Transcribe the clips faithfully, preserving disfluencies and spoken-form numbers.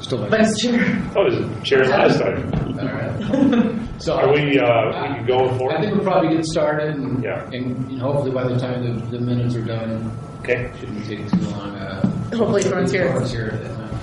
Still Vice Chair. Oh, it was chair last time. All right. So Are we, uh, we can go for I it? think we'll probably get started, and, Yeah. and you know, hopefully by the time the, the minutes are done, Okay. shouldn't take too long. Uh, Hopefully everyone's here. everyone's here at that time.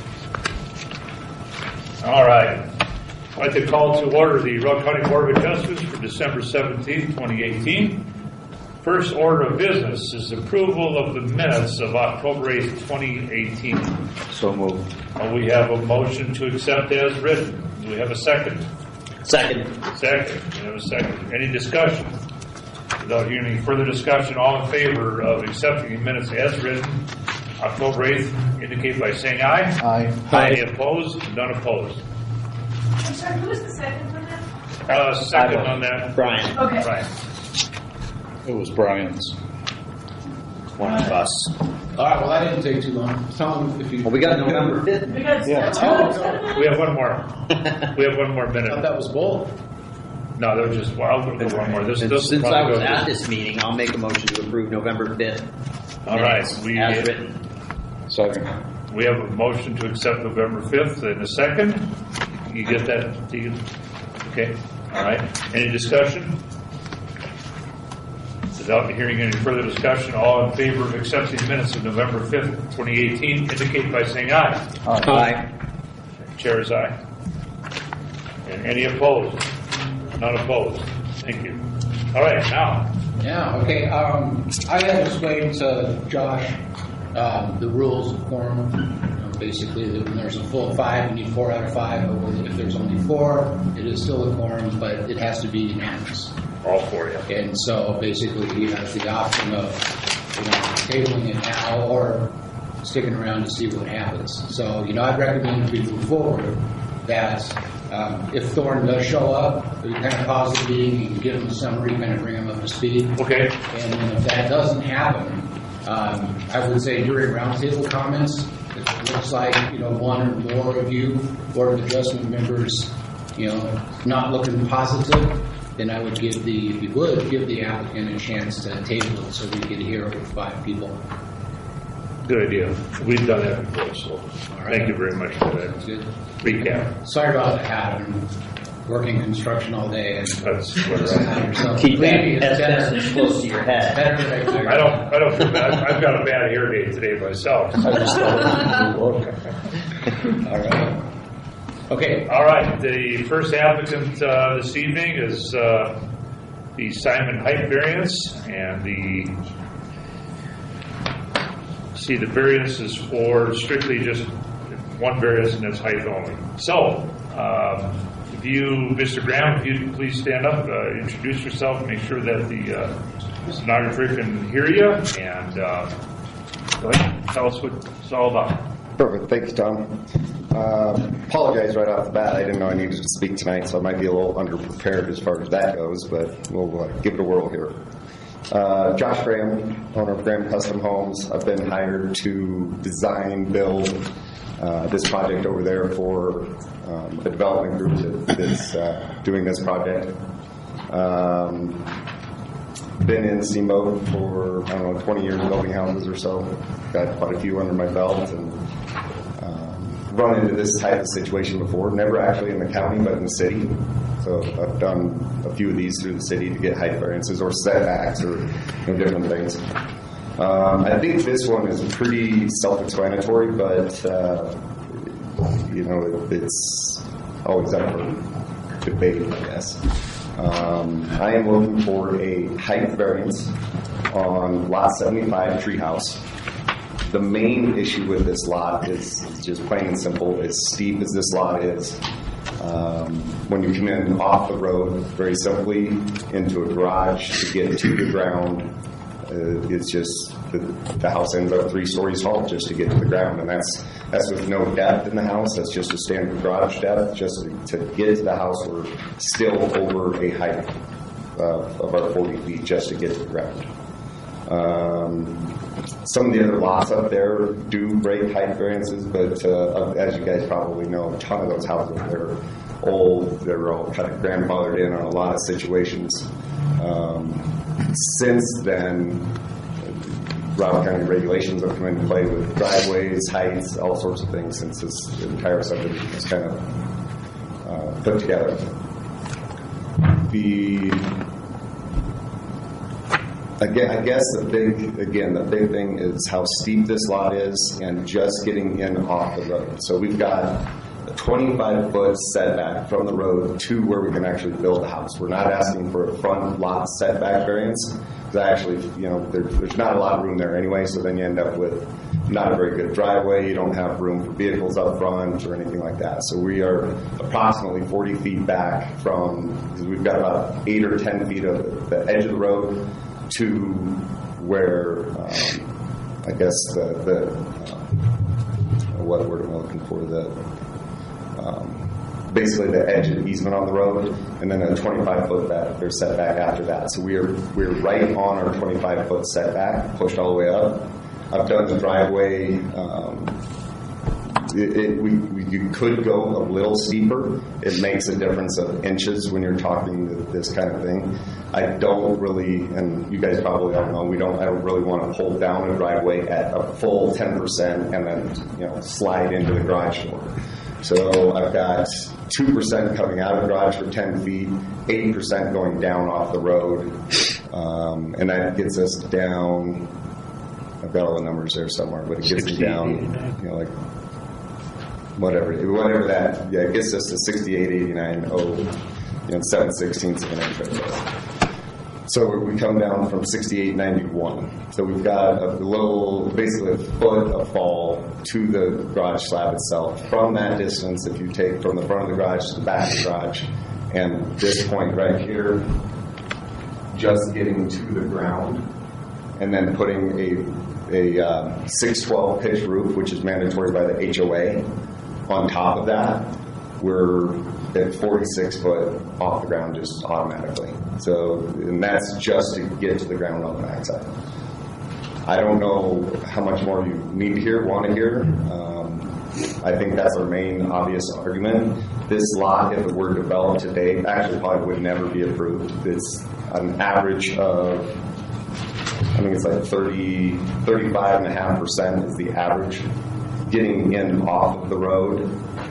All right. I'd like to call to order the Rock County Board of Adjustments for December seventeenth, twenty eighteen. First order of business is approval of the minutes of October eighth, twenty eighteen. So moved. Uh, we have a motion to accept as written. Do we have a second? Second. Second. We have a second. Any discussion? Without hearing any further discussion, all in favor of accepting the minutes as written, October eighth, indicate by saying aye. Aye. Any opposed? None opposed. I'm sorry, who was the second on that? Uh, second on that. Brian. Okay. Right. It was Brian's. One of us. All right. Well, that didn't take too long. Tell them if you. Well, we got November fifth. We got Yeah. oh, We have one more. We have one more I thought minute. that was both. No, there was just, well, I'll go one more. This, And this since will I probably was go- at this meeting, I'll make a motion to approve November fifth. All right, we- As written. Second. We have a motion to accept November fifth in a second. You get that, Tegan? Okay, all right. Any discussion? Without hearing any further discussion, all in favor of accepting the minutes of November fifth, twenty eighteen, indicate by saying aye. Aye. Chair is aye. And any opposed? None opposed. Thank you. All right, now, Yeah. Okay. Um, I had explained to Josh um, the rules of quorum. You know, basically, that when there's a full five, you need four out of five. But if there's only four, it is still a quorum, but it has to be unanimous. all for you. And so basically, he has the option of, you know, tabling it now or sticking around to see what happens. So, you know, I'd recommend if we move forward that um, if Thorne does show up, we kind of pause the meeting, you can give him a summary, kind of bring him up to speed. Okay, And then if that doesn't happen, um, I would say during roundtable comments, if it looks like, you know, one or more of you, Board of Adjustment members, you know, not looking positive, then I would give the, if you would, give the applicant a chance to table it so we could hear it with five people. good idea. We've done that before, so thank you very much for that That's good. recap. Sorry about that. I've been working construction all day. And That's what I so Keep maybe that it's better, asbestos close to your head. better that I clear. I don't, I don't feel bad. I've got a bad hair day today myself. I just thought All right. Okay. All right, the first applicant uh, this evening is uh, the Simon height variance, and the, see, the variance is for strictly just one variance, and it's height only. So, um, if you, Mister Graham, if you please stand up, uh, introduce yourself, make sure that the uh, stenographer can hear you, and uh, go ahead, tell us what it's all about. Perfect. Thank you, Tom. Uh, apologize right off the bat. I didn't know I needed to speak tonight, so I might be a little underprepared as far as that goes, but we'll uh, give it a whirl here. Uh, Josh Graham, owner of Graham Custom Homes. I've been hired to design, build uh, this project over there for um, a development group that, that's uh, doing this project. Um, been in steamboat for, I don't know, twenty years building houses or so. Got quite a few under my belt, and um, run into this type of situation before. Never actually in the county, but in the city. So I've done a few of these through the city to get height variances or setbacks or, you know, different things. Um, I think this one is pretty self-explanatory, but uh, you know, it's always up for debate, I guess. Um, I am looking for a height variance on lot seventy-five Treehouse. The main issue with this lot is just plain and simple. As steep as this lot is, um, when you come in off the road, very simply into a garage to get to the ground, uh, it's just the, the house ends up three stories tall just to get to the ground, and that's that's with no depth in the house. That's just a standard garage depth. Just to, to get to the house, we're still over a height uh, of our forty feet just to get to the ground. Um, some of the other lots up there do break height variances, but uh, as you guys probably know, a ton of those houses, they're old, they're all kind of grandfathered in on a lot of situations. Um, since then, Broward County regulations that come into play with driveways, heights, all sorts of things, since this entire subdivision is kind of uh, put together. The Again, I guess the big, again, the big thing is how steep this lot is and just getting in off the road. So we've got a twenty-five foot setback from the road to where we can actually build a house. We're not asking for a front lot setback variance. Because actually, you know, there, there's not a lot of room there anyway, so then you end up with not a very good driveway. You don't have room for vehicles up front or anything like that. So we are approximately forty feet back from, because we've got about eight or ten feet of the edge of the road to where, um, I guess, the, the uh, what word am I looking for, the um, basically the edge of the easement on the road, and then a twenty-five foot back, there's setback after that. So we're we're right on our twenty-five foot setback, pushed all the way up. I've done the driveway. Um, It, it, we, we you could go a little steeper. It makes a difference of inches when you're talking this kind of thing. I don't really, and you guys probably all know, we don't. I don't really want to pull down a driveway at a full ten percent and then you know slide into the garage door. So I've got two percent coming out of the garage for ten feet, eight percent going down off the road, um, and that gets us down. I've got all the numbers there somewhere, but it gets me down, you know, like. Whatever, whatever that, yeah, it gets us to sixty-eight eighty-nine, oh, you know, seven sixteenths of an inch. So we come down from sixty-eight ninety-one. So we've got a little, basically a foot of fall to the garage slab itself. From that distance, if you take from the front of the garage to the back of the garage, and this point right here, just getting to the ground, and then putting a, a uh, six twelve pitch roof, which is mandatory by the H O A. On top of that, we're at forty-six foot off the ground just automatically. So, and that's just to get to the ground on the backside. I don't know how much more you need to hear, want to hear. Um, I think that's our main obvious argument. This lot, if it were developed today, actually probably would never be approved. It's an average of, I think it's like thirty, thirty-five and a half percent is the average. Getting in off of the road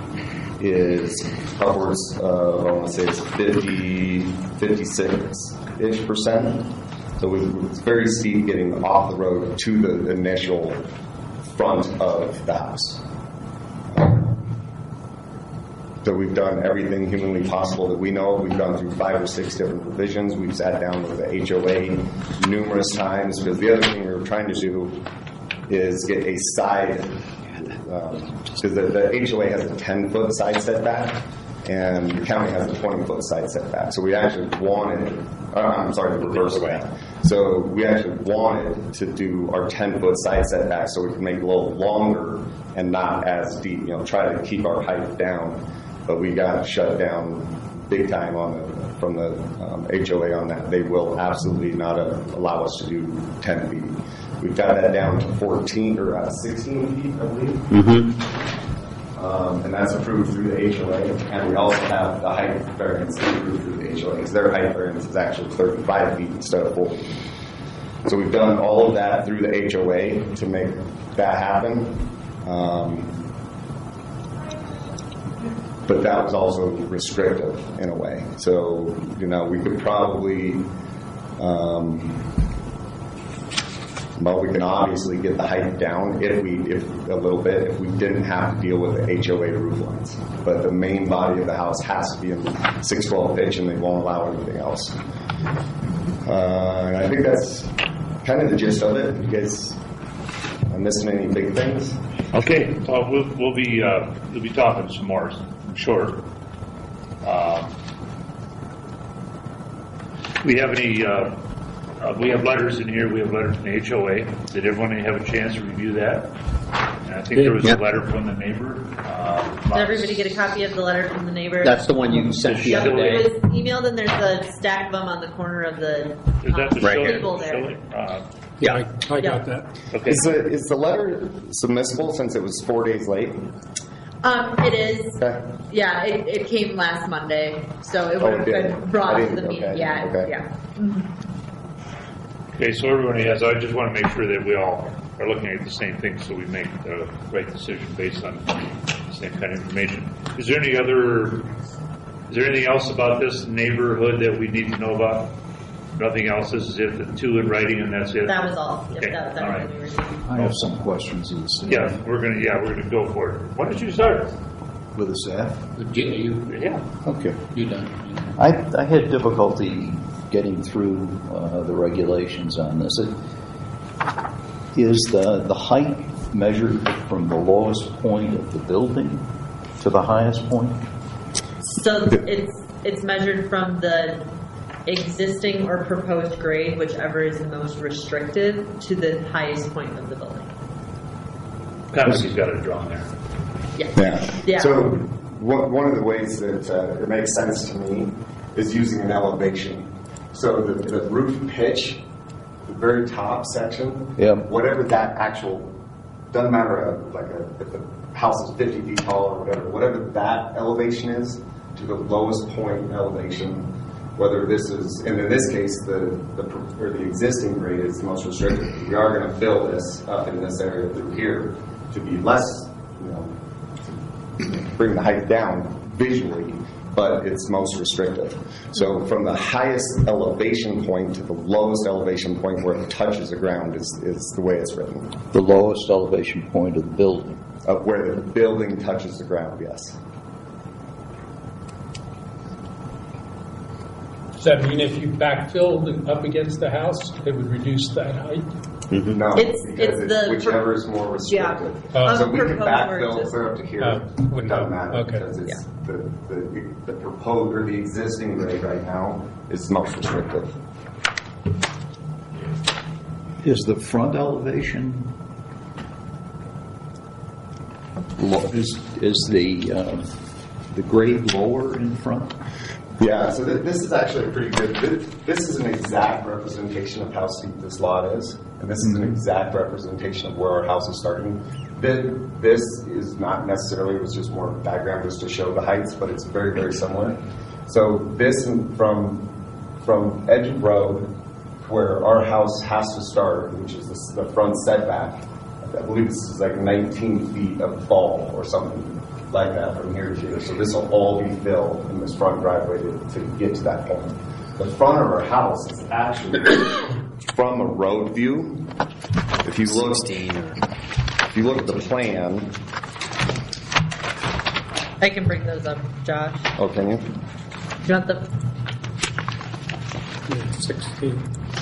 is upwards of, I want to say it's fifty, fifty-six-ish percent. So it's very steep getting off the road to the initial front of the house. So we've done everything humanly possible that we know. We've gone through five or six different revisions. We've sat down with the H O A numerous times, because the other thing we were trying to do is get a side, because um, the, the H O A has a ten foot side setback, and the county has a twenty foot side setback. So we actually wanted, uh, I'm sorry, the reverse way. So we actually wanted to do our ten foot side setback so we could make it a little longer and not as deep, you know, try to keep our height down. But we got shut down big time on the, from the um, H O A on that. They will absolutely not uh, allow us to do ten feet. We've got that down to fourteen or uh, sixteen feet, I believe. Mm-hmm. Um, and that's approved through the H O A. And we also have the height variance approved through the H O A, because their height variance is actually thirty-five feet instead of forty. So we've done all of that through the H O A to make that happen. Um, but that was also restrictive in a way. So, you know, we could probably, um, well, we can obviously get the height down if we, if a little bit, if we didn't have to deal with the H O A roof lines. But the main body of the house has to be in six twelve pitch, and they won't allow anything else. Uh, and I think that's kind of the gist of it. You guys, am I missing any big things? Okay, well, we'll, we'll be uh, we'll be talking some more, I'm sure. Um, we have any? Uh, uh, we have letters in here. We have letters from the H O A. Did everyone have a chance to review that? And I think there was yeah. a letter from the neighbor. Uh, Did everybody get a copy of the letter from the neighbor? That's the one you sent the Yep, other day. it was emailed, and there's a stack of them on the corner of the Is that the um, Right showing- here. table there. showing? Uh, Yeah. I got that. okay. Is the, is the letter submissible since it was four days late? Um, it is. Okay. Yeah, it, it came last Monday, so it Oh, would it have did. been brought I to the didn't- meeting. okay, Yeah, okay. yeah. Okay. Okay, so everybody has, I just want to make sure that we all are looking at the same thing so we make the right decision based on the same kind of information. Is there any other, is there anything else about this neighborhood that we need to know about? Nothing else? This is it, the two in writing and that's it? That was all. Yep, Okay, that was all right. everything we received. I have some questions of the staff. Yeah, we're gonna, yeah, we're gonna go for it. Why don't you start? With the staff? You, you, Yeah. Okay. you done. I, I had difficulty getting through uh, the regulations on this. It, is the, the height measured from the lowest point of the building to the highest point? So it's it's measured from the existing or proposed grade, whichever is the most restrictive, to the highest point of the building. Kind of, he's got it drawn there. Yeah. Yeah. Yeah. So one one of the ways that uh, it makes sense to me is using an elevation. So the, the roof pitch, the very top section, Yep. whatever that actual, doesn't matter uh, like a, if the house is fifty feet tall or whatever, whatever that elevation is to the lowest point elevation, whether this is, and in this case, the, the or the existing grade is the most restricted. We are going to fill this up in this area through here to be less, you know, to bring the height down visually, but it's most restrictive. So from the highest elevation point to the lowest elevation point where it touches the ground is, is the way it's written. The lowest elevation point of the building. Uh, where the building touches the ground, yes. Does that mean if you backfilled up against the house, it would reduce that height? No, It's- because it's the whichever is more restrictive. Yeah. So we can Unproposed backfill or just- clear up to here. Oh, It wouldn't doesn't matter. matter Okay. because it's the, the, the proposed or the existing grade right now is most restrictive. Is the front elevation, lo- is, is the, uh, the grade lower in front? Yeah, so th- this is actually pretty good. This, this is an exact representation of how steep this lot is, and this is an exact representation of where our house is starting. Th- This is not necessarily, it was just more diagram just to show the heights, but it's very, very similar. So this in- from from edge of road, where our house has to start, which is the, the front setback, I believe this is like nineteen feet of fall or something like that from here to here. So this will all be filled in this front driveway to, to get to that point. The front of our house is actually from a road view. If you look, if you look at the plan, I can bring those up, Josh. oh, can you? Do you want the? sixteen.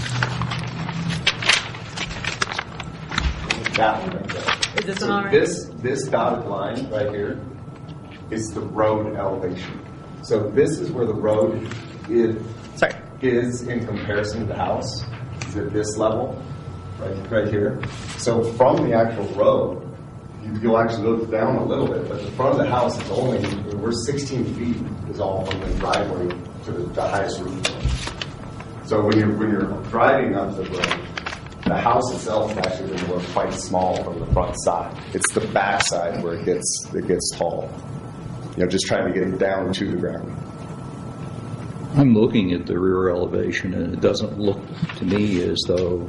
That one right there. Is this So one all right? this this dotted line right here is the road elevation. So this is where the road is, Sorry. is in comparison to the house. Is at this level, right, right here. So from the actual road, you, you'll actually look down a little bit, but the front of the house is only, we're sixteen feet is all from the driveway to the, the highest roof point. So when you're when you're driving up the road, the house itself is actually going to look quite small from the front side. It's the back side where it gets it gets tall. You know, just trying to get it down to the ground. I'm looking at the rear elevation, and it doesn't look to me as though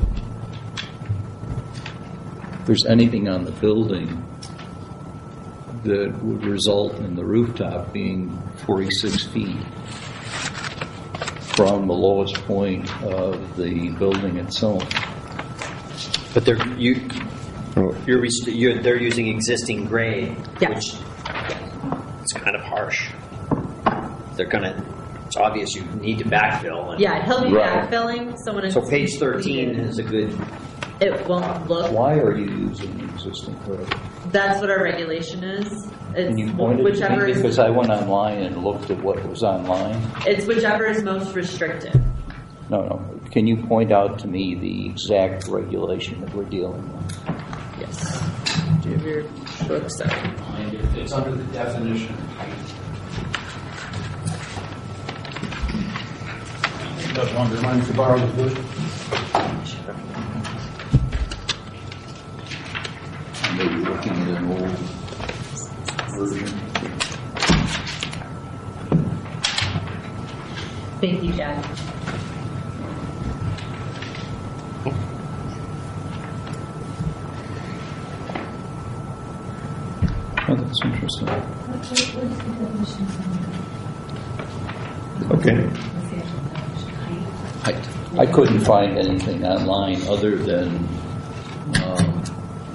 there's anything on the building that would result in the rooftop being forty-six feet from the lowest point of the building itself. But they're you, you're, rest- you're they're using existing grade, Yeah. which it's kind of harsh. They're gonna. It's obvious you need to backfill. And Yeah, he'll be Right. backfilling. So when it's So page thirteen is a good. it won't look. Why are you using the existing grade? That's what our regulation is. It's Can you point it whichever to me? is Because I went online and looked at what was online. it's whichever is most restrictive. No, no. Can you point out to me the exact regulation that we're dealing with? Yes. Do you have your books out? And it- It's under the definition of height. Doesn't want to remind you to borrow the book. I may be looking at an old version. Thank you, Jack. Okay. Height. I couldn't find anything online other than um,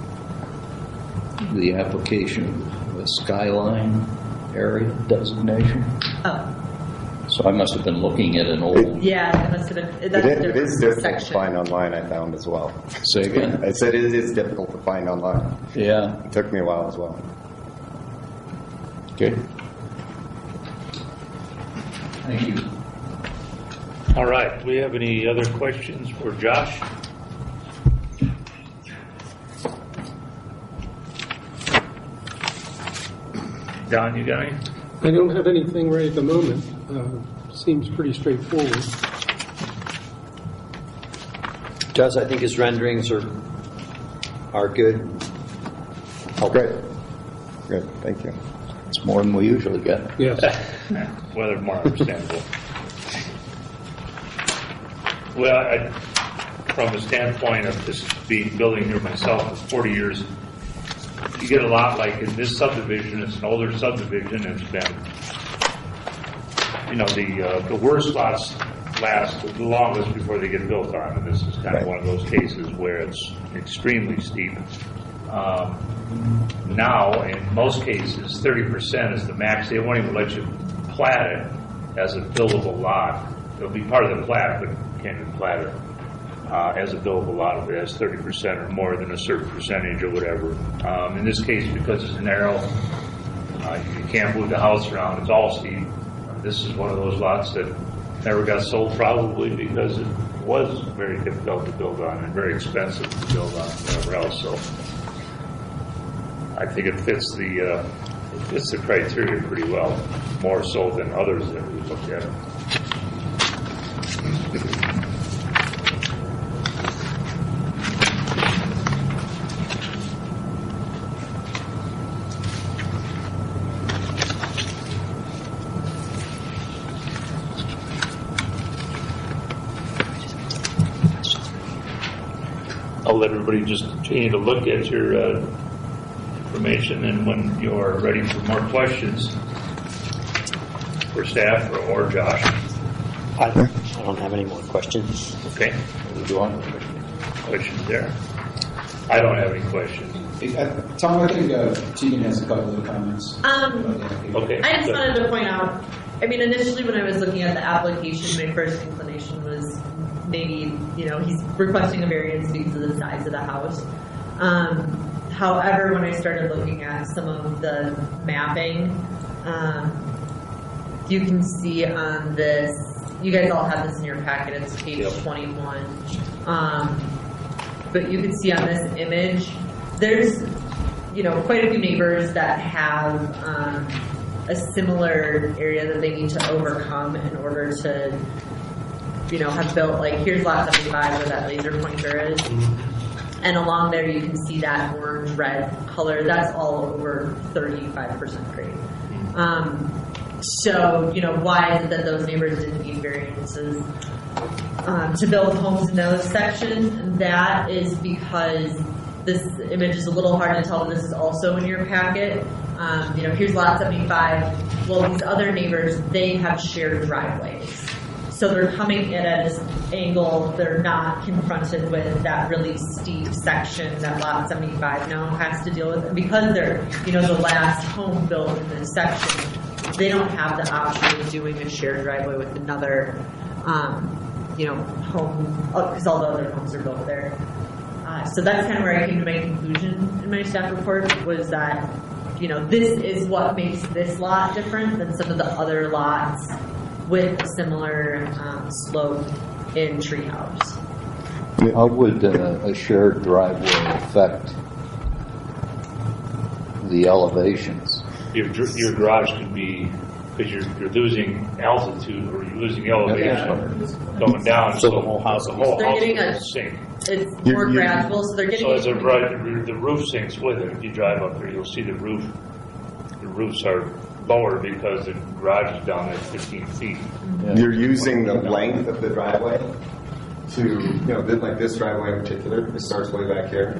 the application of a skyline area designation. Oh, So I must have been looking at an old. yeah, it must have been, It that's is, a it is different difficult to section. find online, I found as well. Say again. I said it is difficult to find online. Yeah. It took me a while as well. Okay. Thank you. All right, do we have any other questions for Josh? Don, you got any? I don't have anything right at the moment. Uh, seems pretty straightforward. Does I think his renderings are are good. Oh, great. Good, thank you. It's more than we usually get. Yes. Well, they're more understandable. Well, I, from a standpoint of just being building here myself for forty years, you get a lot like in this subdivision. It's an older subdivision. It's been, you know, the uh, the worst lots last the longest before they get built on, and this is kind Right. of one of those cases where it's extremely steep. Um, now, in most cases, thirty percent is the max. They won't even let you plat it as a buildable lot. It'll be part of the plat, but you can't even plat it uh, as a buildable lot if it has thirty percent or more than a certain percentage or whatever. Um, in this case, because it's narrow, uh, you can't move the house around. It's all steep. Uh, this is one of those lots that never got sold, probably because it was very difficult to build on and very expensive to build on and whatever else. So I think it fits the uh, it fits the criteria pretty well, more so than others that we looked at. I'll let everybody just continue to look at your uh, information, and when you're ready for more questions for staff or, or Josh, I don't, I don't have any more questions. okay? Do you want? Questions there? I don't have any questions. Uh, Tom, I think uh, Tegan has a couple of comments. Um, about the application. Okay. I just wanted to point out, I mean, initially when I was looking at the application, my first inclination was maybe, you know, he's requesting a variance because of the size of the house. Um, however, when I started looking at some of the mapping, um, you can see on this, you guys all have this in your packet, it's page Yep. twenty-one. Um, but you can see on this image, there's, you know, quite a few neighbors that have um, a similar area that they need to overcome in order to, you know, have built, like, here's lot seventy-five where that laser pointer is. And along there you can see that orange-red color. That's all over thirty-five percent grade. Um, so, you know, why is it that those neighbors didn't need variances um, to build homes in those sections? And that is because this image is a little hard to tell, but this is also in your packet. Um, you know, here's lot seventy-five. Well, these other neighbors, they have shared driveways. So they're coming in at an angle. They're not confronted with that really steep section that lot seventy-five now has to deal with. And because they're, you know, the last home built in this section, they don't have the option of doing a shared driveway with another, um, you know, home, because all the other homes are built there. Uh, so that's kind of where I came to my conclusion in my staff report, was that, you know, this is what makes this lot different than some of the other lots with a similar um, slope in Treehouse. How would uh, a shared driveway affect the elevations? Your dr- your garage could be, because you're you're losing altitude or you're losing elevation going down. So the whole house the will be- whole They're house getting will a- sink. It's You're- more you're- gradual, so they're getting. So as a right, the roof sinks with it. If you drive up there, you'll see the roof. The roofs are lower because the garage is down at fifteen feet. You're using the length of the driveway to, you know, like this driveway in particular, it starts way back here.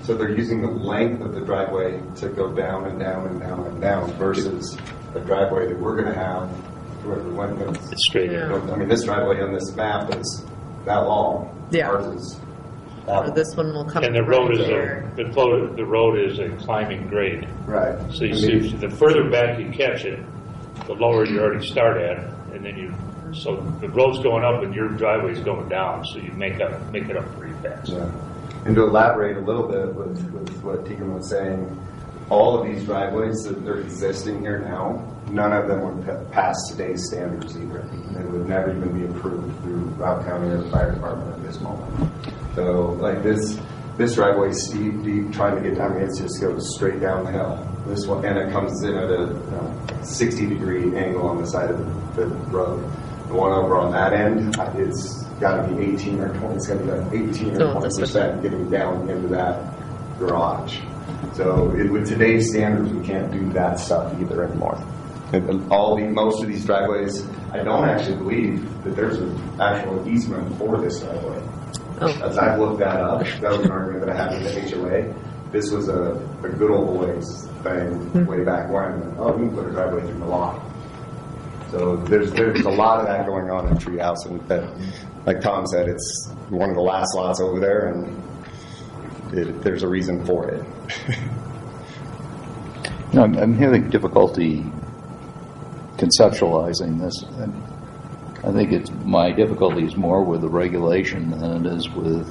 So they're using the length of the driveway to go down and down and down and down versus a driveway that we're going to have. Whoever went with. It's straight in. Yeah. I mean, this driveway on this map is that long. Yeah. Ours is that So this one will come. And the road right is there. a, the road, the road is a climbing grade. Right. So you I see, mean, the further back you catch it, the lower you already start at, and then you, so the road's going up and your driveway's going down, so you make up, make it up pretty fast. Yeah. And to elaborate a little bit with, with what Tegan was saying, all of these driveways that are existing here now, none of them would pa- pass today's standards either. They would never even be approved through Route County or the fire department at this moment. So, like this, this driveway is steep, deep, trying to get down. I mean, it just goes straight down the hill. This one, and it comes in at a you know, sixty degree angle on the side of the, the road. The one over on that end, uh, it's got to be eighteen or twenty. It's going to be eighteen So or twenty this percent getting down into that garage. So it, with today's standards, we can't do that stuff either anymore. And all the most of these driveways, I don't actually believe that there's an actual easement for this driveway. Oh. As I've looked that up, that was an argument that I had with the H O A. This was a, a good old boys thing Hmm. way back when. Oh, you can put a driveway through the lot. So there's there's a lot of that going on in Treehouse, and that, like Tom said, it's one of the last lots over there, and it, there's a reason for it. You know, I'm, I'm having difficulty conceptualizing this. And I think it's my difficulty is more with the regulation than it is with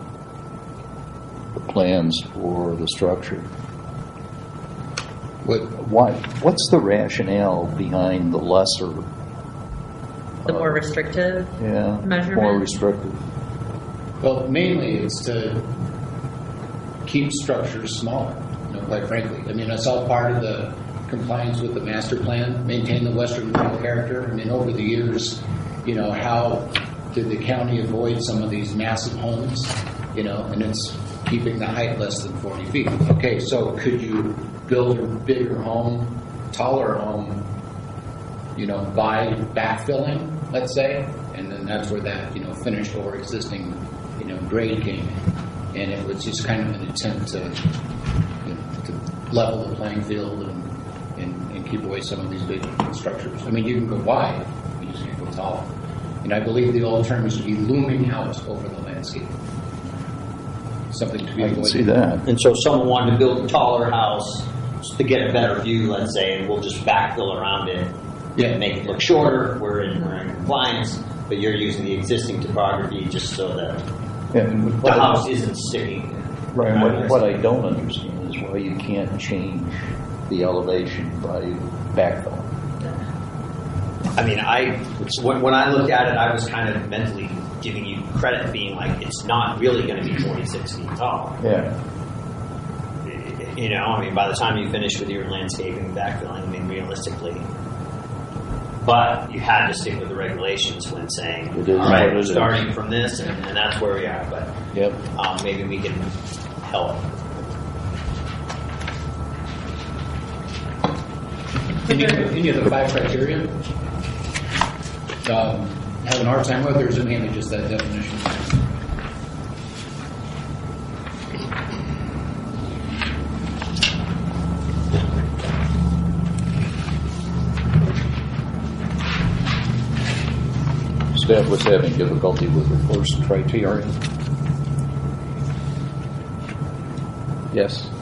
the plans for the structure. What, Why? What's the rationale behind the lesser? The more restrictive. Yeah, Measurement? more restrictive. well, mainly it's to keep structures smaller, you know, quite frankly. I mean, that's all part of the compliance with the master plan, maintain the western rural character. I mean, over the years, you know, how did the county avoid some of these massive homes, you know, and it's keeping the height less than forty feet. Okay, so could you build a bigger home, taller home, you know, by backfilling, let's say, and then that's where that, you know, finished or existing, you know, grade came in. And it was just kind of an attempt to, you know, to level the playing field and, and, and keep away some of these big structures. I mean, you can go wide, you just can't go tall. And I believe the old term is to be looming out over the landscape. Something to be I can avoided. see that. And so if someone wanted to build a taller house to get a better view, let's say, and we'll just backfill around it Yeah. and make it look shorter, we're in, we're in compliance, but you're using the existing topography just so that Yeah, and the what I- house isn't sticking. Right. and What, what I don't understand is why you can't change the elevation by backfill. I mean, I when, when I looked at it, I was kind of mentally giving you credit, being like, it's not really going to be forty-six feet tall. Yeah. You know, I mean, by the time you finish with your landscaping and backfilling, I mean, realistically. But you had to stick with the regulations when saying, It is all right, what it we're is. starting from this, and, and that's where we are. But Yep. um, maybe we can help. Any of, the, any of the five criteria um, have an hard time with, or is it mainly just that definition? Staff was having difficulty with the first criteria. Yes.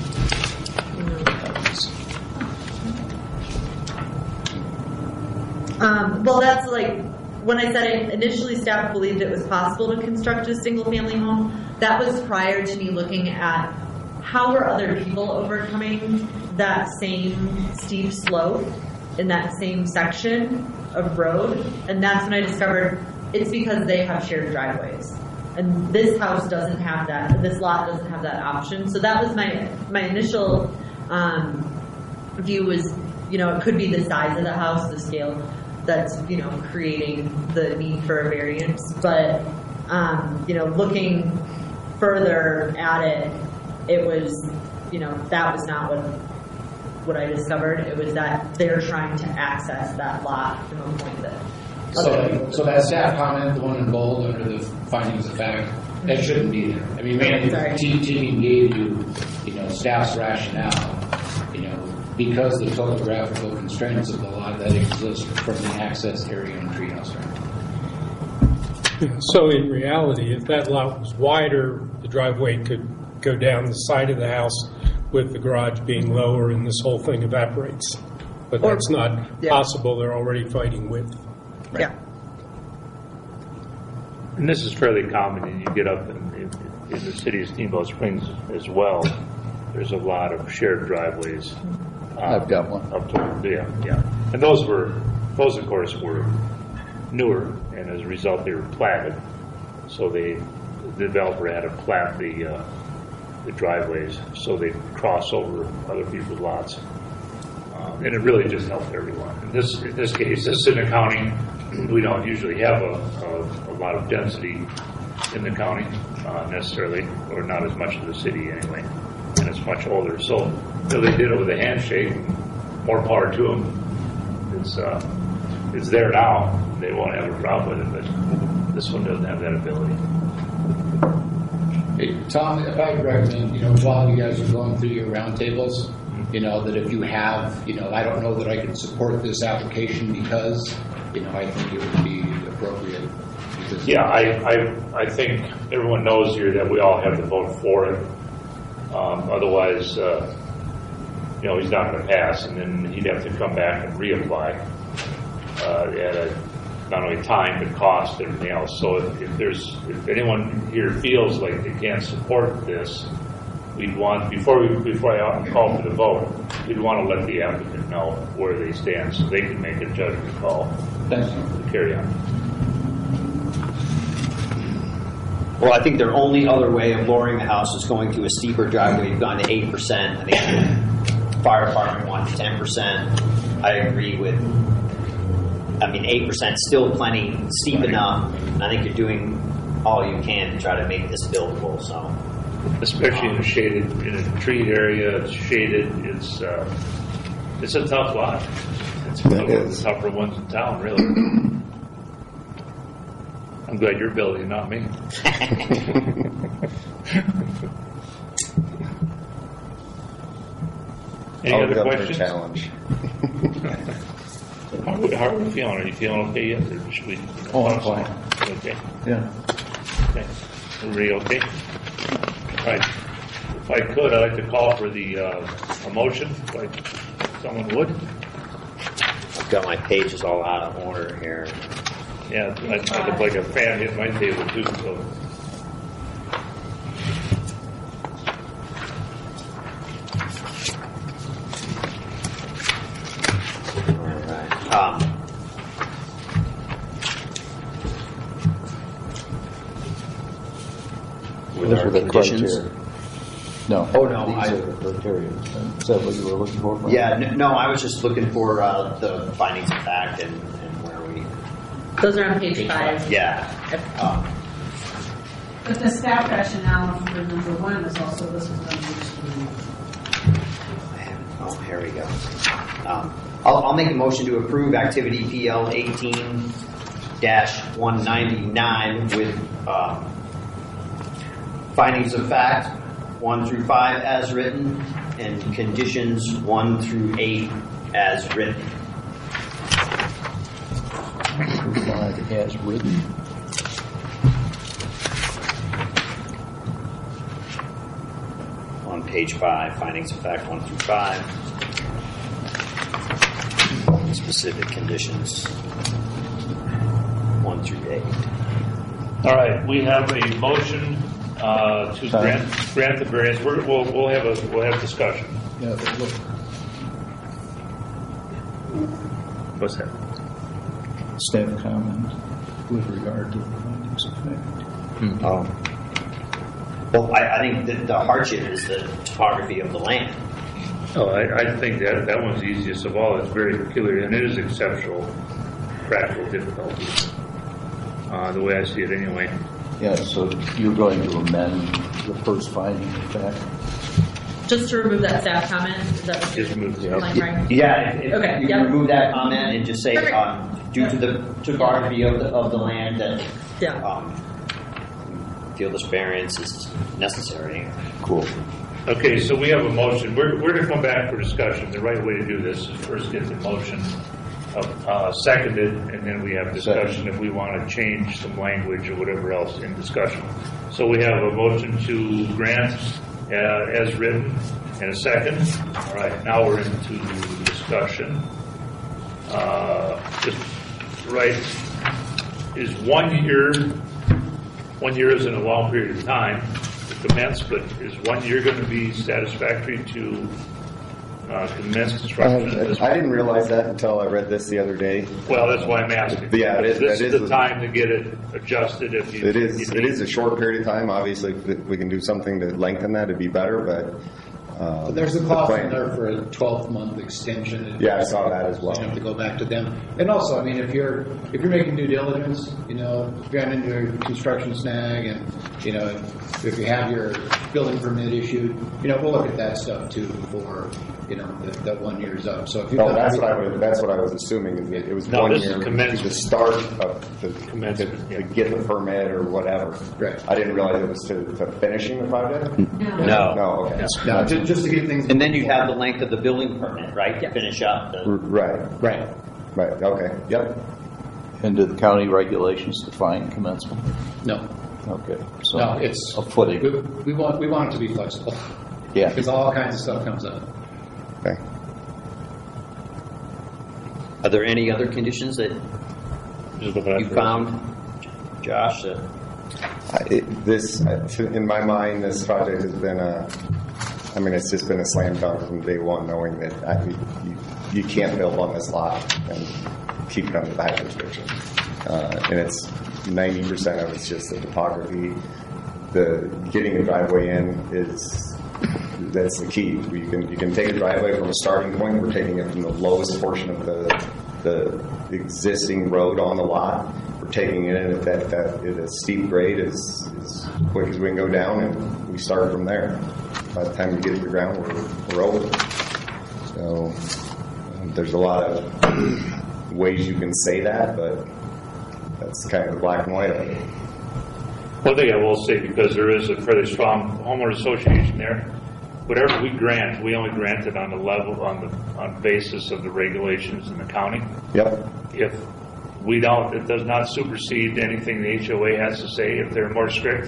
Um, well, that's like, when I said it, initially staff believed it was possible to construct a single-family home. That was prior to me looking at how were other people overcoming that same steep slope in that same section of road. And that's when I discovered it's because they have shared driveways. And this house doesn't have that, this lot doesn't have that option. So that was my, my initial um, view was, you know, it could be the size of the house, the scale that's, you know, creating the need for a variance. But, um, you know, looking further at it, it was, you know, that was not what what I discovered. It was that they're trying to access that lot from a point that. So, so that staff comment, the one in bold under the findings of fact, That shouldn't be there. I mean, man, Sorry. T- Tegan gave you, you know, staff's rationale, you know, because the topographical constraints of the lot that exist from the access area in Treehouse Drive. So in reality, if that lot was wider, the driveway could go down the side of the house with the garage being lower and this whole thing evaporates. But Or- that's not yeah. possible. They're already fighting width. Yeah. And this is fairly common, and you get up in, in, in the city of Steamboat Springs as well. There's a lot of shared driveways. um, I've got one. Up to, yeah, yeah. And those were, those of course were newer, and as a result they were platted. So they, the developer had to plat the, uh, the driveways so they cross over other people's lots. Um, and it really just helped everyone. In this, in this case, this is in the county. We don't usually have a, a, a lot of density in the county, uh, necessarily, or not as much as the city anyway. And it's much older. So, you know, they did it with a handshake. And more power to them. It's, uh, it's there now. They won't have a problem with it, but this one doesn't have that ability. Hey, Tom, if I could recommend, you know, while you guys are going through your roundtables, you know, that if you have, you know, I don't know that I can support this application because, you know, I think it would be appropriate. Because Yeah, I, I, I think everyone knows here that we all have to vote for it. Um, otherwise, uh, you know, he's not going to pass, and then he'd have to come back and reapply uh, at a, not only time but cost and everything else. So if, if there's, if anyone here feels like they can't support this, we'd want, before we, before I call for the vote, we'd want to let the applicant know where they stand so they can make a judgment call. Thank you. To carry on. Well, I think their only other way of lowering the house is going to a steeper driveway. You've gone to eight percent. I think the fire department wants ten percent. I agree with, I mean, eight percent still plenty steep enough. And I think you're doing all you can to try to make this buildable. So, Especially in a shaded, in a treed area, it's shaded, it's, uh, it's a tough lot. It's one of the tougher ones in town, really. I'm glad you're building, not me. Any I'll other be up for a questions? challenge. How are, we, how are we feeling? Are you feeling okay yet? Or should we, Oh, I'm fine. Okay. Yeah. Okay. Everybody okay? All right. If I could, I'd like to call for the uh, a motion, if someone would. I've got my pages all out of order here. Yeah, I, I look like a fan hitting my table too, so. All right. Um, with Those our are the conditions. criteria. No. Oh, no, These I- are the criteria. Is that what you were looking for? Frank? Yeah, n- no, I was just looking for uh, the findings of fact and, and where we. Those are on page five. Yeah. Um, But the staff rationale for number one is also listed on page Oh, here we go. Um, I'll, I'll make a motion to approve activity P L eighteen dash one ninety-nine with um, findings of fact one through five as written and conditions one through eight as written. Five as written. On page five, findings of fact one through five. Specific conditions one through eight. All right, we have a motion uh, to Sorry. grant grant the variance. We're, we'll we'll have a we'll have discussion. Yeah, but look, What's that? staff comment with regard to the findings of fact. Oh. Well, I, I think that the hardship is the topography of the land. Oh, I, I think that that one's easiest of all. It's very peculiar, and it is exceptional practical difficulties. Uh, the way I see it, anyway. Yeah, so you're going to amend the first finding of fact? Just to remove that staff comment, is that what you're Just remove the- implying, Frank? Yeah, if, if Okay, you yep. can remove that comment and just say, Perfect. um, due to the topography of the, of the land that, Yeah. um, feel this variance is necessary. Cool. Okay, so we have a motion. We're, we're going to come back for discussion. The right way to do this is first get the motion uh, seconded, and then we have discussion if we want to change some language or whatever else in discussion. So we have a motion to grant uh, as written and a second. All right, now we're into discussion. Uh, just right, is one year, one year isn't a long period of time to commence, but is one year going to be satisfactory to uh, commence construction? at this I, I didn't realize that until I read this the other day. Well, that's why I'm asking. Yeah, it is- This that is is the a- time to get it adjusted if you. It is. if It you- is a short period of time. Obviously, if we can do something to lengthen that, it'd be better. But uh, But there's a the clause plan- in there for a twelve-month extension. Yeah, I saw that as well. You have to go back to them. And also, I mean, if you're, if you're making due diligence, you know, if you're into a construction snag and, you know, if you have your building permit issued, you know, we'll look at that stuff too before, you know, that, that one year's up. So if you've No, got that's what I everything- was. That's what I was assuming. Is that it was No, one this is year to commencement. the start of the Commencement, to, yeah. to get the permit or whatever. Right. I didn't realize it was to, to finishing the project. No. No. Okay. No, just, just to get things. And then you have the length of the building permit, right, to finish up R- the. Right. Right. Right. Okay. Yep. And do the county regulations define commencement? No, Okay. So no, it's. a footing. We, we want, we want it to be flexible. Yeah. Because all kinds of stuff comes up. Okay. Are there any other conditions that Just looking at you the- found, Josh? that- I, it, this, uh, in my mind, this project has been a. I mean, it's just been a slam dunk from day one, knowing that I, you, you can't build on this lot and keep it under the height restriction. Uh, and it's ninety percent of it's just the topography. The getting a driveway in is that's the key. You can you can take a driveway from a starting point. We're taking it from the lowest portion of the the existing road on the lot. We're taking it in at that that at a steep grade as as quick as we can go down, and we start from there. By the time we get to the ground, we're we're over. So um, there's a lot of ways you can say that, but that's kind of the black and white of it. One thing I will say, because there is a fairly strong homeowner association there, whatever we grant, we only grant it on the level, on the on basis of the regulations in the county. Yep. If we don't, it does not supersede anything the H O A has to say. If they're more strict,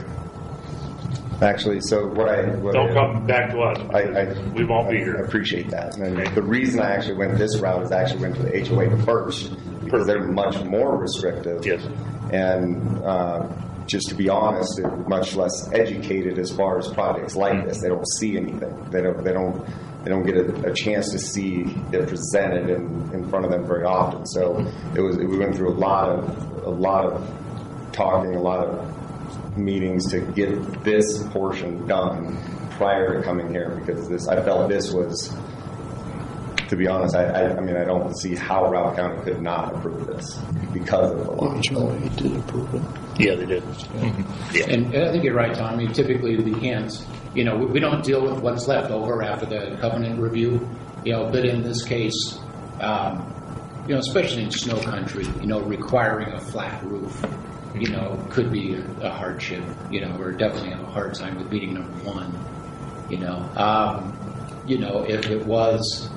Actually, so what I what don't I, come back to us. I, I because we won't be I here. appreciate that. And Okay. the reason I actually went this route is I actually went to the H O A first because they're much more restrictive. Yes. And uh, just to be honest, they're much less educated as far as projects like this. They don't see anything. They don't. They don't. They don't get a, a chance to see it presented in, in front of them very often. So it was. We went through a lot of a lot of talking, a lot of meetings to get this portion done prior to coming here, because this I felt this was, to be honest, I, I, I mean I don't see how Routt County could not approve this because of the law. H O A did approve it. Yeah, they did. And and I think you're right, Tom. I mean, typically we can't, you know, we, we don't deal with what's left over after the covenant review, you know, but in this case, um, you know, especially in snow country, you know, requiring a flat roof, you know, could be a, a hardship. You know, we're definitely have a hard time with meeting number one, you know. Um, you know, if it was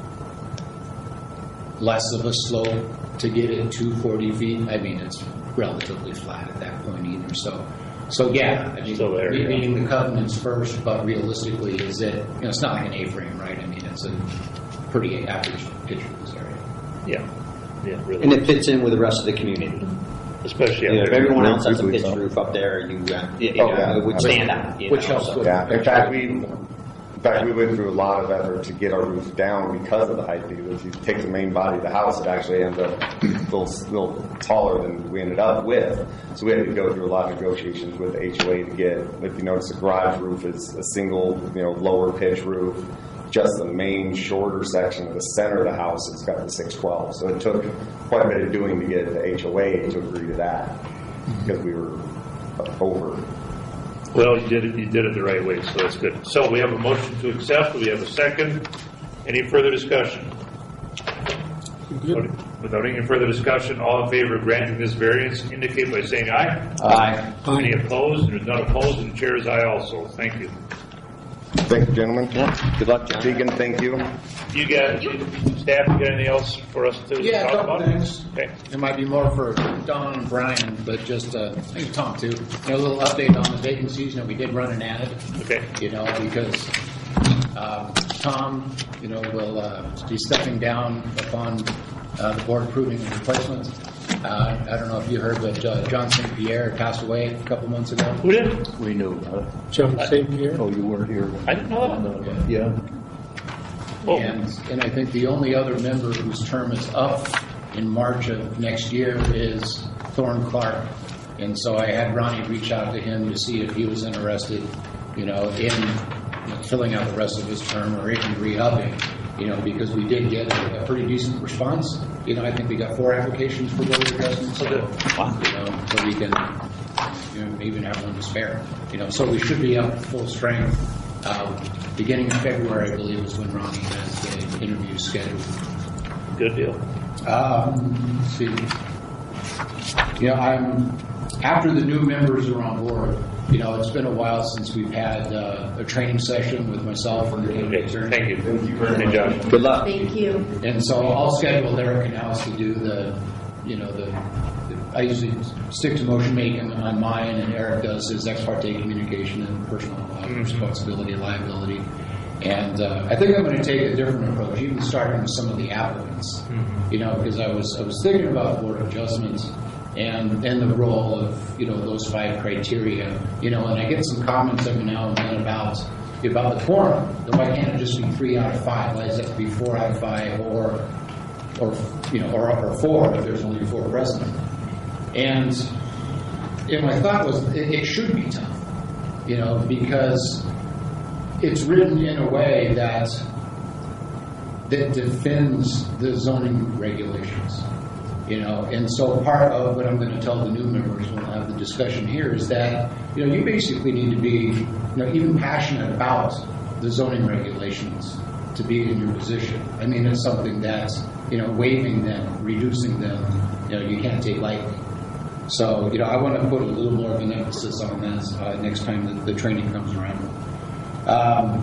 less of a slope to get it to forty feet, I mean, it's relatively flat at that point either. So, so yeah, I mean, So there, yeah. meeting the covenants first, but realistically, is it, you know, it's not like an A-frame, right? I mean, it's a pretty average pitch for this area. Yeah, yeah, really. And it fits in with the rest of the community. Especially You know, up if there. everyone else has a Truthfully, pitched so. roof up there, you, uh, you, you Oh, know, yeah. it would stand out. You Which know, helps so. with- Yeah, in fact, we, in fact, we went through a lot of effort to get our roof down because of the height. Because if you take the main body of the house, it actually ends up a little, little taller than we ended up with. So we had to go through a lot of negotiations with the H O A to get. If you notice, the garage roof is a single, you know, lower pitch roof. Just the main shorter section of the center of the house has got the six twelve. So it took quite a bit of doing to get the H O A to agree to that because we were over. Well, you did it. You did it the right way, so that's good. So we have a motion to accept. We have a second. Any further discussion? Good. Without any further discussion, all in favor of granting this variance indicate by saying aye. Aye. Any opposed? There's none opposed, and the chair is aye also. Thank you. Thank you, gentlemen. Good luck, John. Tegan, thank you. You got, staff, you got anything else for us to Yeah, a talk couple about? things. Okay. It might be more for Don and Brian, but just, uh, I think Tom too. You know, a little update on the vacancies. You know, we did run an ad. Okay. You know, because uh, Tom, you know, will uh, be stepping down upon uh, the board approving the replacement. Uh, I don't know if you heard, but uh, John Saint Pierre passed away a couple months ago. Who did? We knew about it. John Saint Pierre. Oh, you weren't here. I didn't know that. Yeah. Oh. And, and I think the only other member whose term is up in March of next year is Thorne Clark. And so I had Ronnie reach out to him to see if he was interested, you know, in you know, filling out the rest of his term or even re-upping, you know, because we did get a, a pretty decent response. You know, I think we got four applications for road adjustments. So, you know, so we can you know, even have one to spare. You know, so we should be up full strength. Um, beginning of February, I believe, is when Ronnie has the interview scheduled. Good deal. Um, let's see. You know, I'm after the new members are on board. You know, it's been a while since we've had uh, a training session with myself and the county Okay. attorney. Thank you. Thank you very much, Josh. Good luck. Thank you. And so I'll schedule Eric Canals to do the, you know, the, the I usually stick to motion making on mine, and Eric does his ex parte communication and personal uh, responsibility and liability. And uh, I think I'm going to take a different approach, even starting with some of the applicants. Mm-hmm. You know, because I was I was thinking about board adjustments and and the role of you know those five criteria. You know, and I get some comments every now and then about about the quorum. Why can't it just be three out of five? Why does it have to be four out of five, or or you know, or, or four if there's only four present? And and my thought was it, it should be tough, you know, because it's written in a way that that defends the zoning regulations, you know. And so part of what I'm going to tell the new members when I have the discussion here is that you know you basically need to be you know even passionate about the zoning regulations to be in your position. I mean, it's something that's you know waiving them, reducing them, you know, you can't take lightly. So, you know, I want to put a little more of an emphasis on this uh, next time that the training comes around. Um,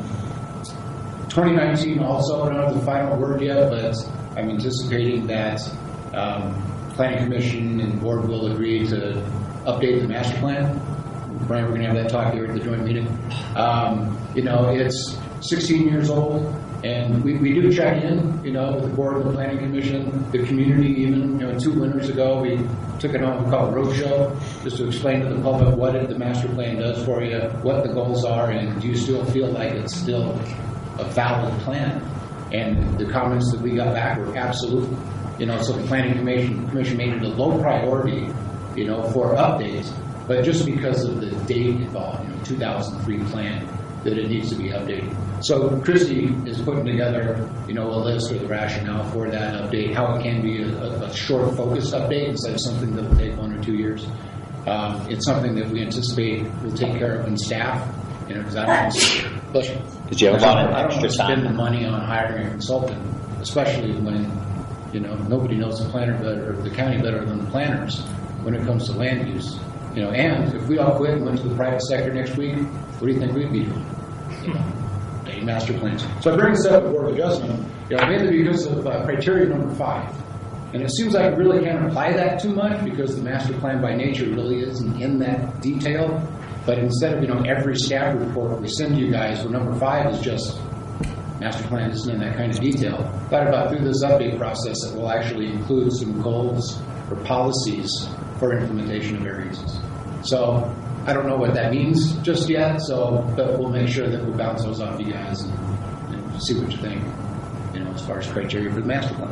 twenty nineteen also, I don't have the final word yet, but I'm anticipating that um, Planning Commission and Board will agree to update the master plan. Brian, we're going to have that talk here at the joint meeting. Um, you know, it's sixteen years old. And we, we do check in, you know, with the board, the planning commission, the community. Even you know, two winters ago, we took it on called Roadshow, just to explain to the public what it, the master plan does for you, what the goals are, and do you still feel like it's still a valid plan? And the comments that we got back were absolute. You know, so the planning commission commission made it a low priority, you know, for updates, but just because of the date involved, you know, two thousand three plan, that it needs to be updated. So Christy is putting together, you know, a list or the rationale for that update, how it can be a, a short, focused update instead of something that will take one or two years. Um, it's something that we anticipate will take care of in staff, you know, because I don't. But Did you have a lot of I don't extra want to spend the time? money on hiring a consultant, especially when you know nobody knows the planner better, or the county better than the planners when it comes to land use. You know, and if we all quit and went to the private sector next week, what do you think we'd be doing? You know, a master plans. So I bring this up at Board of Adjustment, you know, mainly because of uh, criteria number five. And it seems like we really can't apply that too much because the master plan by nature really isn't in that detail. But instead of, you know, every staff report we send you guys, well, number five is just master plan isn't in that kind of detail. Thought about through this update process that will actually include some goals or policies for implementation of variances. So I don't know what that means just yet, so but we'll make sure that we'll bounce those off you guys and, and see what you think, you know, as far as criteria for the master plan.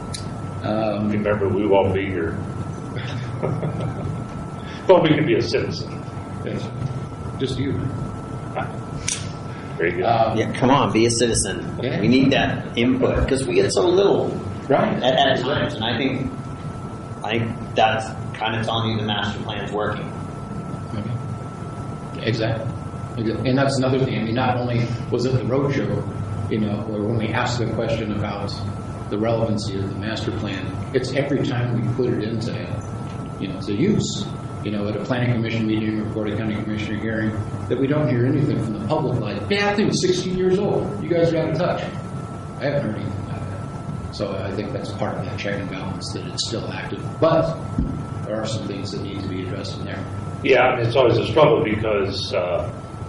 Um, Remember, we won't be here. But we can be a citizen. yes, just you. Very good. Um, Yeah, come on, be a citizen. Yeah. We need that input because we get so little Right. at, at times, and I think I think that's kind of telling you the master plan is working. Exactly. And that's another thing. I mean, not only was it the roadshow, you know, or when we asked the question about, the relevancy of the master plan, it's every time we put it into, you know, to use, you know, at a planning commission meeting or Florida County Commissioner hearing, that we don't hear anything from the public like, yeah, I think it's sixteen years old. You guys are out of touch. I haven't heard anything about that. So I think that's part of that check and balance, that it's still active. But there are some things that need to be addressed in there. Yeah, it's always a struggle because, uh,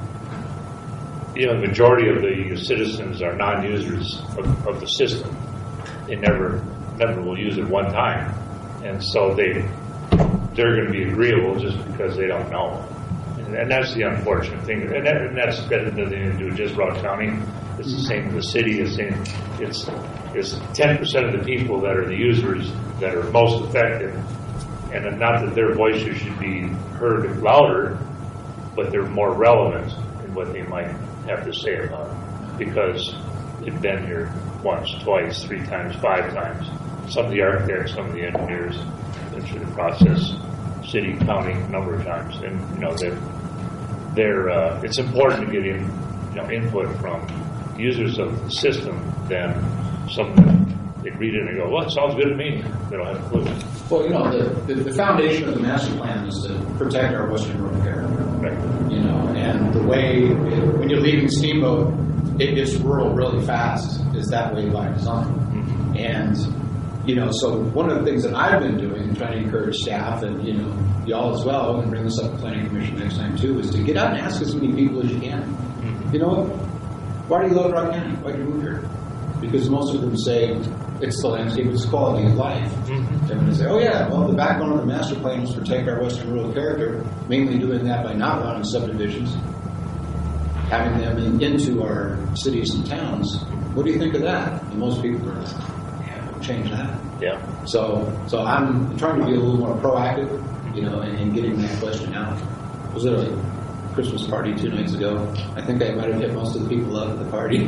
you know, the majority of the citizens are non-users of, of the system. They never, never will use it one time. And so they, they're going to be agreeable just because they don't know. And, and that's the unfortunate thing. And, that, and that's got nothing to do with just Rock County. It's the same in the city. It's, same, it's, it's ten percent of the people that are the users that are most affected. And not that their voices should be heard louder, but they're more relevant in what they might have to say about it. Because they've been here once, twice, three times, five times. Some of the architects, some of the engineers been through the process, city, county, a number of times. And, you know, they're, they're, uh, it's important to get in, you know, input from users of the system than some they read it and go, well, it sounds good to me. They don't have a clue. Well, you know, the, the, the foundation of the master plan is to protect our western rural area. Right. You know, and the way, it, when you're leaving Steamboat, it gets rural really fast, is that way by design. Mm-hmm. And, you know, so one of the things that I've been doing and trying to encourage staff and, you know, y'all as well, and bring this up to Planning Commission next time too, is to get out and ask as many people as you can. Mm-hmm. You know what? Why do you love Rock County? Why do you move here? Because most of them say, it's the landscape, it's quality of life. Mm-hmm. They're going to say, oh yeah, well, the backbone of the master plan was to protect our western rural character, mainly doing that by not allowing subdivisions, having them in, into our cities and towns. What do you think of that? And most people are like, yeah, we'll change that. Yeah. So, so I'm trying to be a little more proactive, you know, in, in getting that question out. It was literally Christmas party two nights ago. I think I might have hit most of the people up at the party.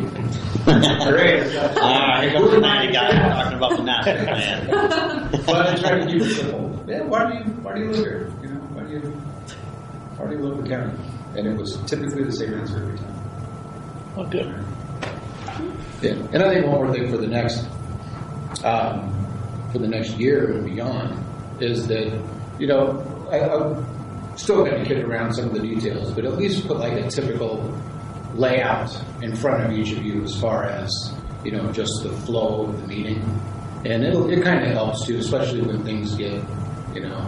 Great. Ah, here comes the ninety guy talking about the master plan. But I try to keep it simple. Yeah, why do you why do you live here? You know, why do you why do you live in the county? And it was typically the same answer every time. Oh, good. Yeah, and I think one more thing for the next um, for the next year and beyond is that, you know, I, I still going to kid around some of the details, but at least put like a typical layout in front of each of you as far as, you know, just the flow of the meeting. And it'll, it kind of helps too, especially when things get, you know,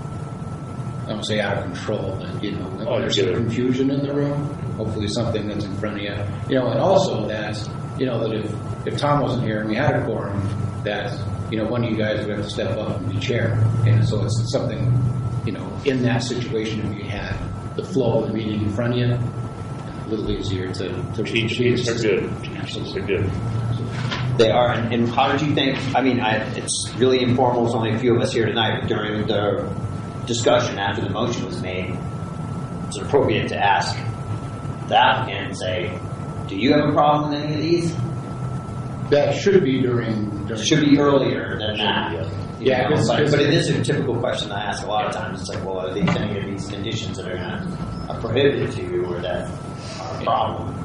I don't say out of control, but, you know, when oh, there's some confusion in the room, hopefully something that's in front of you. You know, and also that, you know, that if, if Tom wasn't here and we had a quorum, that, you know, one of you guys would have to step up and be chair. And so it's something, you know, in that situation, if you had the flow of the meeting in front of you, a little easier to, to cheat sheets are good. Cheat sheets are good. They are. And, and how did you think? I mean, I, it's really informal. There's only a few of us here tonight. But during the discussion after the motion was made, it's appropriate to ask the applicant and say, "Do you have a problem with any of these?" That should be during. during should be earlier than that. Yeah, know, but, but it is a typical question I ask a lot of times. It's like, well, are these any of these conditions that are going to prohibit to you or that are a problem?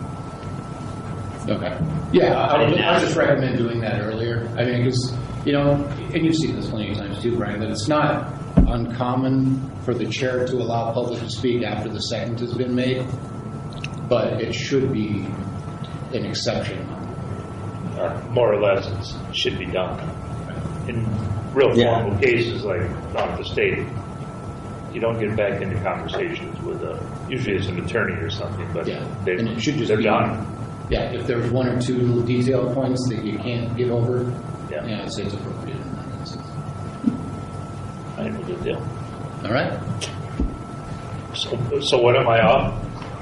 Okay. Yeah, I, I, would, I would just recommend doing that earlier. I mean, because, you know, and you've seen this plenty of times too, Brian, that it's not uncommon for the chair to allow public to speak after the second has been made, but it should be an exception. Uh, more or less, it should be done. In real Yeah. formal cases like off the state, you don't get back into conversations with a, usually it's an attorney or something, but Yeah. they, And it should just they're be- done. Yeah, if there's one or two little detailed points that you can't get over, Yeah. yeah, I'd say it's appropriate in that instance. I have a good deal. All right? So, so what am I off?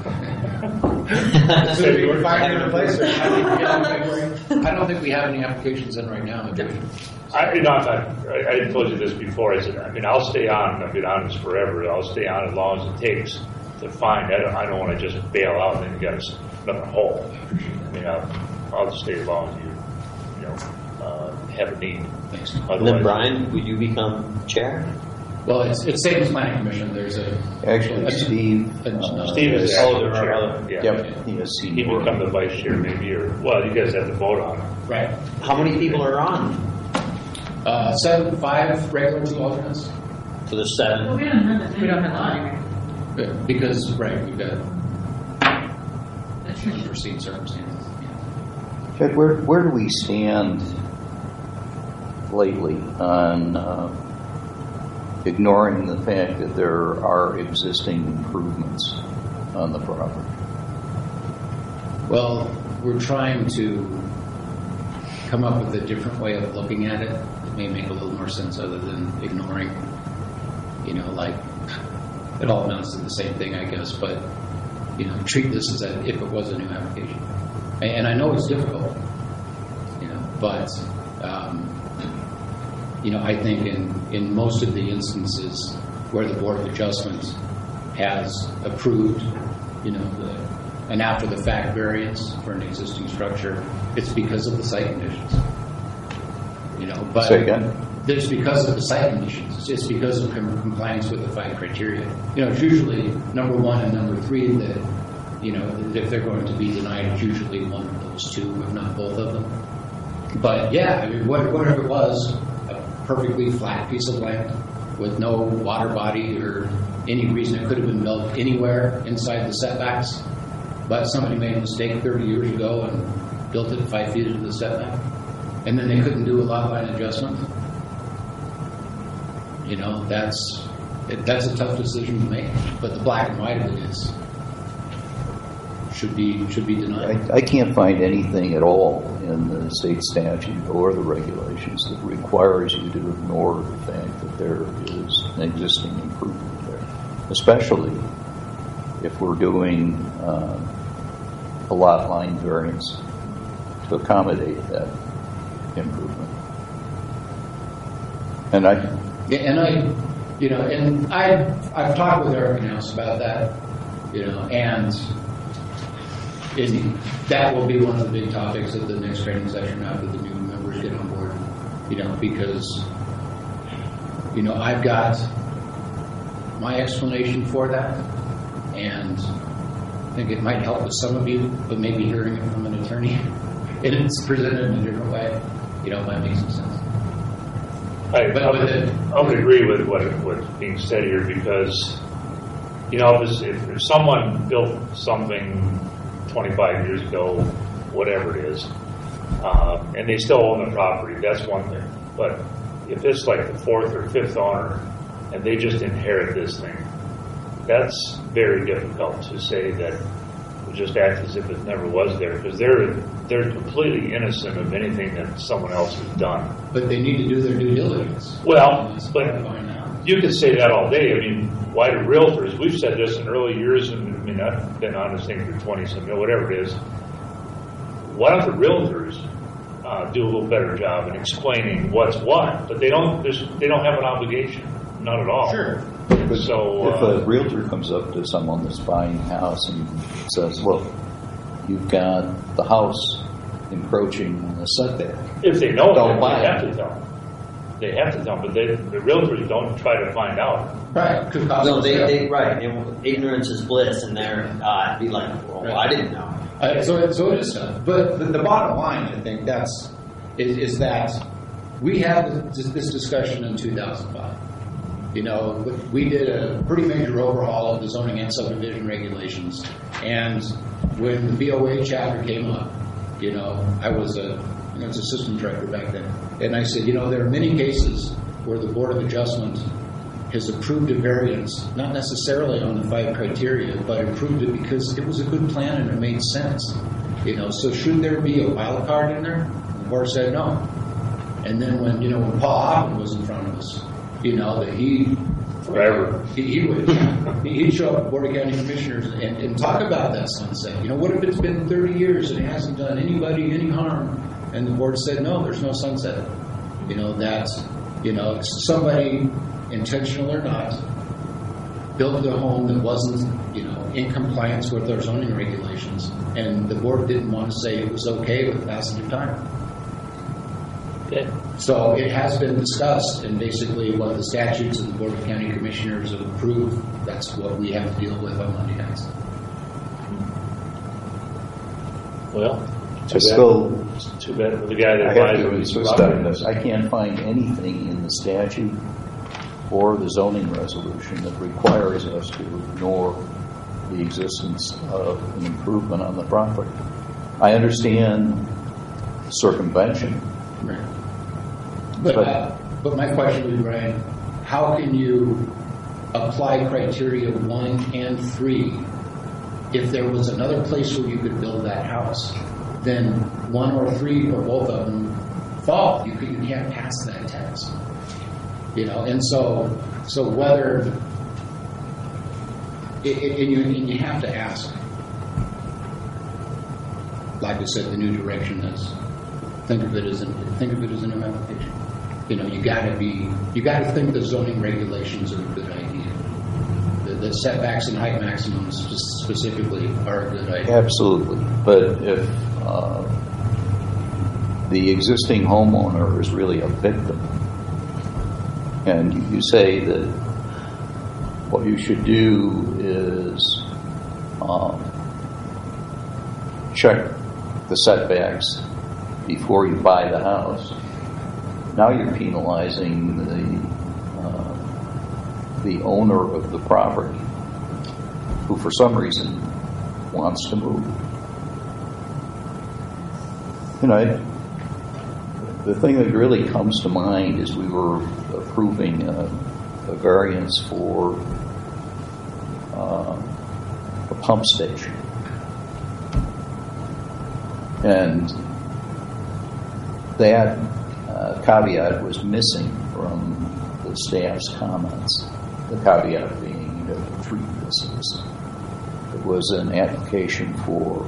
So you're finding a place, or I don't think we have any- I don't think we have any applications in right now. do we? I, you know, I, I, I told you this before. I said, I mean, I'll stay on. I've been on this forever. I'll stay on as long as it takes to find. I don't, I don't want to just bail out and then you got another hole. I mean, I'll, I'll just stay as long as you, you know, uh, have a need. Thanks. And then, Otherwise, Brian, would you become chair? Well, it's, it's Savings Planning Commission. There's a Actually, a- Steve. a- uh, Steve is Oh, the there are chair. other- Yeah. Yep, he has He senior. become the vice chair maybe, or well, you guys have to vote on it. Right. How many people are on? Uh, seven, five regular, two alternates. So there's seven. Well, we don't have that We don't have many. that. Yeah, Because, right, we've got unforeseen circumstances. Yeah. Ted, where, where do we stand lately on uh, ignoring the fact that there are existing improvements on the property? Well, we're trying to come up with a different way of looking at it that may make a little more sense other than ignoring, you know, like, it all amounts to the same thing, I guess, but, you know, treat this as a, if it was a new application. And, and I know it's difficult, you know, but, um, you know, I think in, in most of the instances where the Board of Adjustment has approved, you know, the, an after-the-fact variance for an existing structure, it's because of the site conditions. You know, but Say again? it's because of the site conditions. It's because of com- compliance with the five criteria. You know, it's usually number one and number three that, you know, if they're going to be denied, it's usually one of those two, if not both of them. But yeah, I mean, what- whatever it was, a perfectly flat piece of land with no water body or any reason it could have been built anywhere inside the setbacks. But somebody made a mistake thirty years ago and built it five feet into the setback. And then they couldn't do a lot line adjustment. You know, that's it, that's a tough decision to make. But the black and white of it is should be should be denied. I, I can't find anything at all in the state statute or the regulations that requires you to ignore the fact that there is an existing improvement there, especially if we're doing uh, a lot line variance to accommodate that improvement. And I, Yeah, and I, you know, and I I've talked with Eric House about that, you know, and in, that will be one of the big topics at the next training session after the new members get on board, you know, because, you know, I've got my explanation for that, and I think it might help with some of you, but maybe hearing it from an attorney and it's presented in a different way, you know, might make some sense. I, But I, with would, it- I would agree with what what's being said here because, you know, if, if, if someone built something twenty-five years ago, whatever it is, uh, and they still own the property, that's one thing. But if it's like the fourth or fifth owner and they just inherit this thing, that's very difficult to say that we just act as if it never was there because they're they're completely innocent of anything that someone else has done. But they need to do their due diligence. Well, And that's but what I'm finding out. you could say that all day. I mean, why do realtors? We've said this in early years, and I mean, I've been on this thing for twenty something, whatever it is. Why don't the realtors uh, do a little better job in explaining what's what? But they don't. There's, they don't have an obligation, not at all. Sure. But So, if uh, a realtor comes up to someone that's buying a house and says, look, you've got the house encroaching on the setback. If they know, Don't it, buy they have it. to tell them. They have to tell them, but they, the realtors don't try to find out. Right. Could cost No, us they, that. they right. And ignorance is bliss, and they're uh, be like, well, I didn't know. Uh, so, it, so it is tough. But the, the bottom line, I think, that's is, is that we had this, this discussion in two thousand five. You know, we did a pretty major overhaul of the zoning and subdivision regulations, and when the B O A chapter came up, you know, I was a, you know, I was a system director back then, and I said, you know, there are many cases where the Board of Adjustment has approved a variance, not necessarily on the five criteria, but approved it because it was a good plan and it made sense. You know, so should there be a wild card in there? The board said no. And then when, you know, when Paul Hoffman was in front of us, you know, that he Forever. he, he would he'd show up at Board of County Commissioners and, and talk about that sunset. You know, what if it's been thirty years and it hasn't done anybody any harm? And the board said, no, there's no sunset. You know, that's, you know, somebody, intentional or not, built a home that wasn't, you know, in compliance with our zoning regulations, and the board didn't want to say it was okay with the passage of time. Okay. So it has been discussed, and basically what the statutes of the Board of County Commissioners have approved, that's what we have to deal with on Monday nights. Well, I still, Too bad for the guy that I have buys to it. insist on this. I can't find anything in the statute or the zoning resolution that requires us to ignore the existence of an improvement on the property. I understand circumvention. Right. But, uh, but my question would be, Brian, how can you apply criteria one and three if there was another place where you could build that house? Then one or three or both of them fall. You, could, you can't pass that test. You know, and so so whether it, it, and, you, and you have to ask, like I said, the new direction is think of it as an think of it as a new application. You know, you got to be you got to think the zoning regulations are a good idea. The, the setbacks and height maximums specifically are a good idea. Absolutely. But if uh, the existing homeowner is really a victim, and you say that what you should do is um, check the setbacks before you buy the house, now you're penalizing the uh, the owner of the property, who for some reason wants to move. You know, I, the thing that really comes to mind is we were approving a, a variance for uh, a pump station. And that uh, caveat was missing from the staff's comments. The caveat being, you have to treat this as it was an application for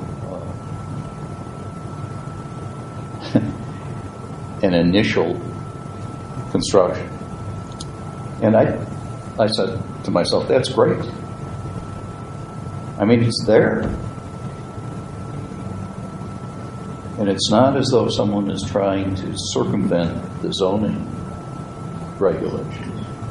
uh, an initial construction. And I, I said to myself, that's great. I mean, it's there. And it's not as though someone is trying to circumvent the zoning regulations.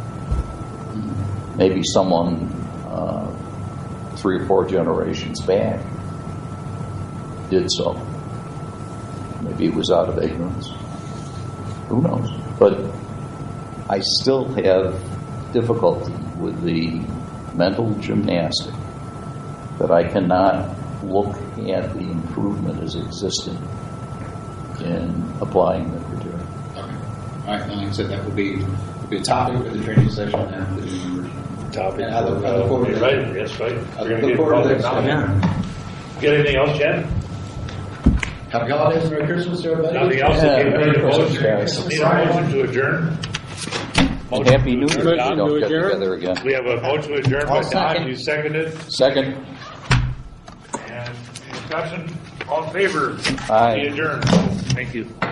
Maybe someone uh, three or four generations back did so. Maybe it was out of ignorance. Who knows? But I still have difficulty with the mental gymnastic that I cannot look at the improvement as existing in applying the criteria. Okay. All right. Well, like I said, that would be, would be a topic for the training session after the new members. Topic. And I look, I look forward to You're that. right. Yes, right. I We're look gonna get forward to public that. comment. Got anything else, Jen? Happy holidays and Merry Christmas to everybody. Nothing else? Yeah, Okay, Merry need a Christmas, motion? guys. Need a motion to adjourn? And Happy New Year. Motion We don't to get adjourn. together again. We have a motion to adjourn by I'll Don. second. You seconded. Second. And discussion, all in favor? Aye. We adjourn. Thank you.